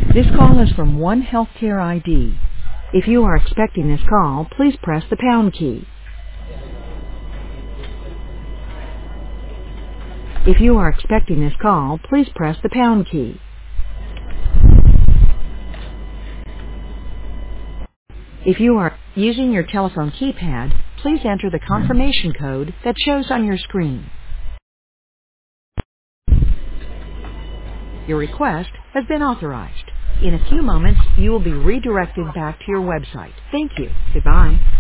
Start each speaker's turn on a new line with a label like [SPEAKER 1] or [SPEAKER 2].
[SPEAKER 1] This call is from One Healthcare ID. If you are expecting this call, please press the pound key. If you are expecting this call, please press the pound key. If you are using your telephone keypad, please enter the confirmation code that shows on your screen. Your request has been authorized. In a few moments, you will be redirected back to your website. Thank you. Goodbye.